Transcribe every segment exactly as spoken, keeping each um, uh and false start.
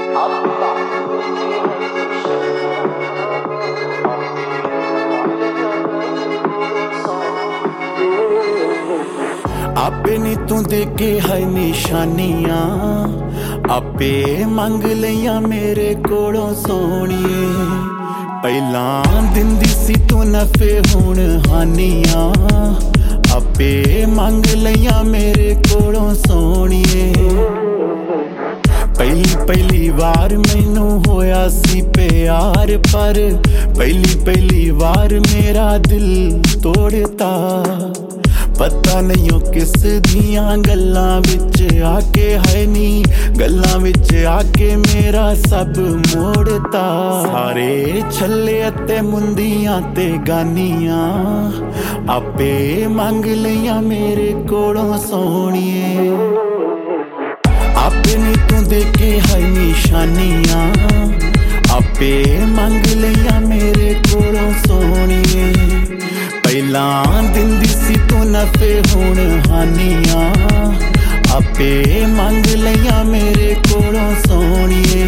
आपे नी तू देके है निशानियां आपे मंग लिया मेरे कोलों सोहणिए पहला दिंदी सी तू नफे हुण हानियां आपे मंग लिया मेरे कोलों सोहणिए पहली पहली वार मैनू होया सी प्यार पर पहली पहली वार मेरा दिल तोड़ता पता नहीं किस दियां गल्लां विच आके है नी गल्लां विच आके मेरा सब मोड़ता सारे छल्ले ते मुंदियां ते गानियां आपे मंग लिया मेरे कोलों सोहणिए आपे नी तू देके है निशानियां आपे मंग लिया मेरे कोलों सोहणिए पहला दिंदी सी तू नफे हुण हानियां आपे मंग लिया मेरे कोलों सोहणिए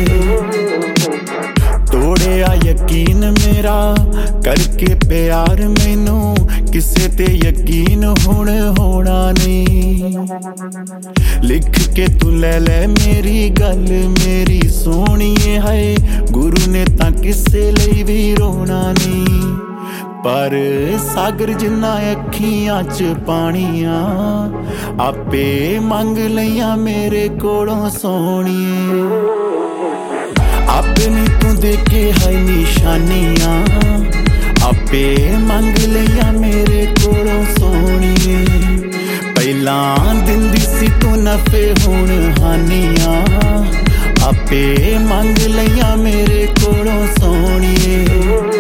तोड़िया यकीन मेरा करके प्यार मैनू किसे ते यकीन हुण होना नहीं लिख के तू ले ले मेरी गल मेरी सोहणिए है गुरु ने तां किसे लई भी रोना नहीं पर सागर जिन्ना अखियां च पानियां आपे मंग लिया मेरे कोलों सोहणिए आपे नी तू देके है निशानियां आपे मंग लिया मेरे कोलों सोहणिए पहला दिंदी सी तू नफे हुण हानियां आपे मंग लिया मेरे कोलों सोहणिए।